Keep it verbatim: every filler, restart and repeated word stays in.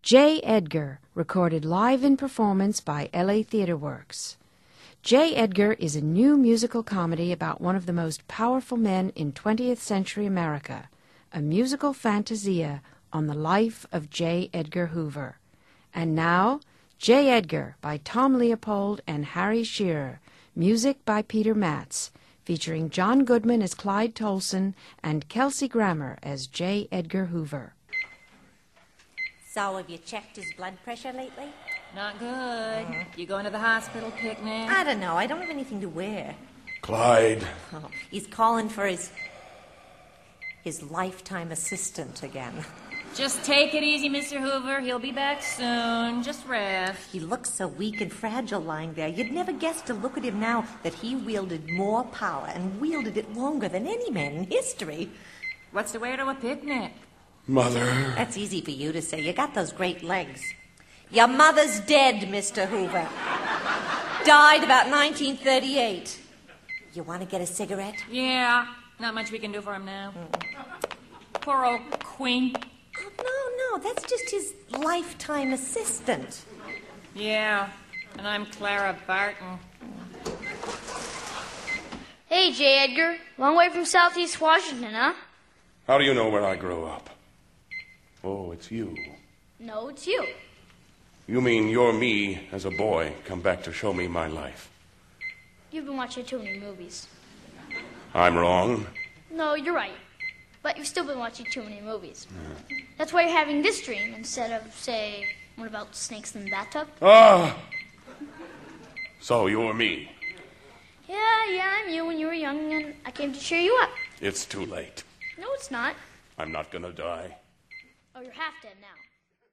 J. Edgar, recorded live in performance by L A Theatre Works. J. Edgar is a new musical comedy about one of the most powerful men in twentieth century America, a musical fantasia on the life of J. Edgar Hoover. And now, J. Edgar by Tom Leopold and Harry Shearer, music by Peter Matz, featuring John Goodman as Clyde Tolson and Kelsey Grammer as J. Edgar Hoover. So, have you checked his blood pressure lately? Not good. Mm-hmm. You going to the hospital picnic? I don't know. I don't have anything to wear. Clyde. Oh, he's calling for his... his lifetime assistant again. Just take it easy, Mister Hoover. He'll be back soon. Just rest. He looks so weak and fragile lying there. You'd never guess to look at him now that he wielded more power and wielded it longer than any man in history. What's the way to a picnic? Mother. That's easy for you to say. You got those great legs. Your mother's dead, Mister Hoover. Died about nineteen thirty-eight. You want to get a cigarette? Yeah. Not much we can do for him now. Mm. Poor old Queen. Oh, no, no. That's just his lifetime assistant. Yeah. And I'm Clara Barton. Hey, J. Edgar. Long way from Southeast Washington, huh? How do you know where I grew up? Oh, it's you. No, it's you. You mean you're me as a boy, come back to show me my life? You've been watching too many movies. I'm wrong. No, you're right. But you've still been watching too many movies. Yeah. That's why you're having this dream instead of, say, what about snakes in the bathtub? Ah! So you're me. Yeah, yeah, I'm you when you were young, and I came to cheer you up. It's too late. No, it's not. I'm not gonna die. Oh, you're half dead now.